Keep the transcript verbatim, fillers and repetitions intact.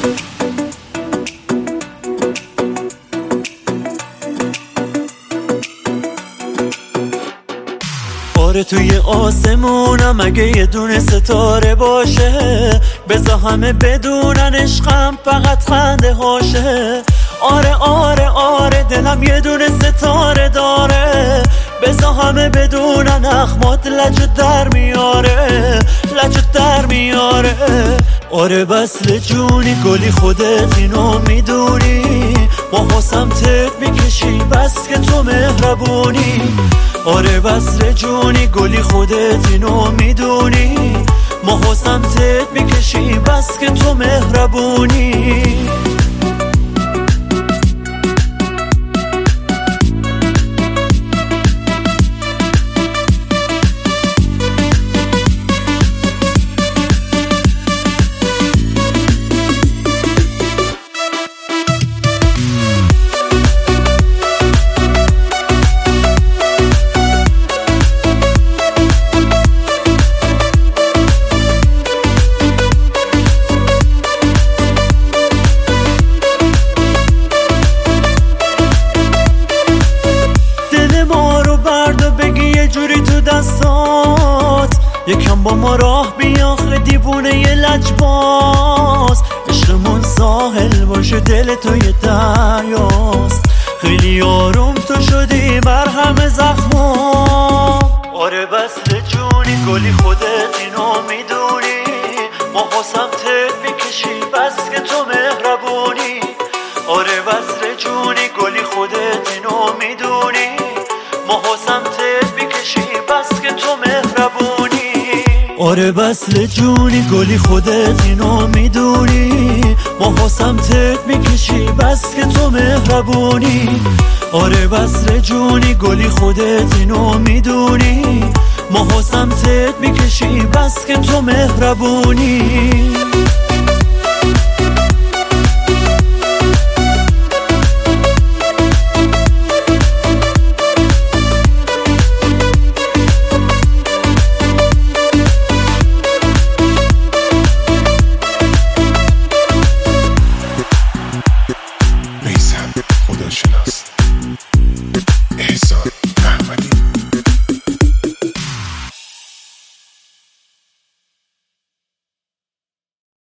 آره توی آسمونم اگه یه دونه ستاره باشه، بذار همه بدونن عشقم فقط خنده هاشه. آره آره آره دلم یه دونه ستاره داره، بذار همه بدونن اخمات لجت در میاره، لجت در میاره. آره بسل جونی گلی خودت اینو میدونی، با سمتت میکشی بس که تو مهربونی. آره بسل جونی گلی خودت اینو میدونی، ما سمتت میکشی بس که تو مهربونی. یکم با ما راه بیاخه دیوونه یه لجباز، عشقمون ساحل باشه دل تو یه دریاست. خیلی آروم تو شدی مرهم زخمام. آره بسل جونی گلی خودت اینو میدونی، ما سمتت میکشی بس که تو مهربونی. آره بسل جونی گلی خودت اینو میدونی، ما سمتت میکشی بس که تو مهربونی. آره بسل جونی گلی خودت اینو میدونی، ما سمتت میکشی بس که تو مهربونی. آره بسل جونی گلی خودت اینو میدونی، ما سمتت میکشی بس که تو مهربونی.